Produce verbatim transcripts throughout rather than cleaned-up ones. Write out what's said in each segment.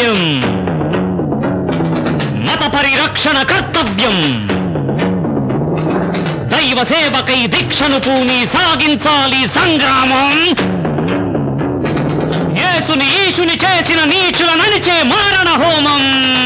న్యాయం, మత పరిరక్షణ కర్తవ్యం. దైవ సేవకై దీక్షను పూని సాగించాలి సంగ్రామం. యేసుని ఈశుని చేసిన నీచుల నలిచే మారణ హోమం.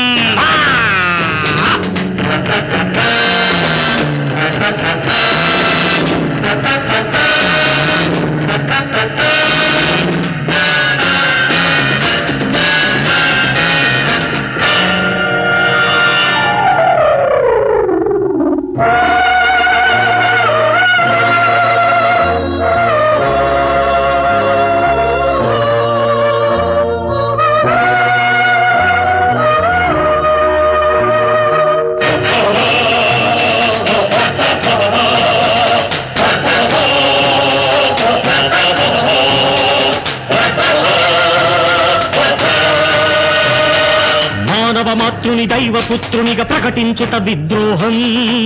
మాతృని దైవపుత్రునిగా ప్రకటించుట విద్రోహం.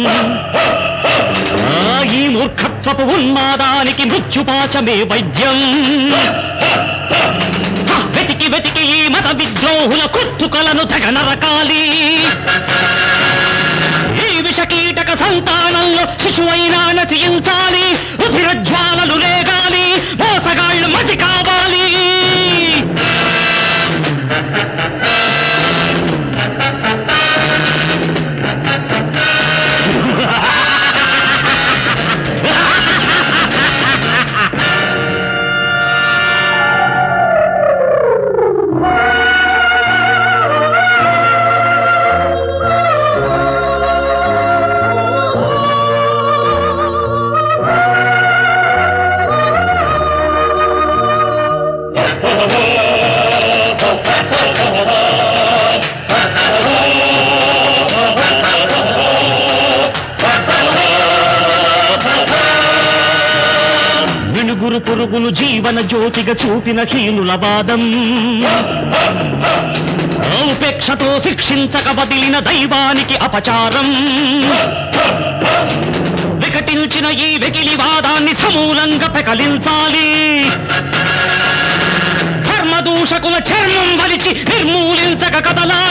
ఈ మూర్ఖత్వపు ఉన్మాదానికి మృత్యుపాశమే వైద్యం. వెతికి వెతికి ఈ మత విద్రోహుల కుత్తుకలను తెగ నరకాలి. ఈ విషకీటక సంతానంలో శిశువైనా నశించాలి. రుధిరజ్వాలలు లేగాలి. మోసగాళ్లు మసి కావాలి. పురుగును జీవన జ్యోతిగా చూపిన హీనుల వాదం. ఉపేక్షతో శిక్షించక బదిలిన దైవానికి అపచారం. వికటించిన ఈ వెకిలి వాదాన్ని సమూలంగా పెకలించాలి. ధర్మదూషకుల చర్మం వలిచి నిర్మూలించక కదలాలి.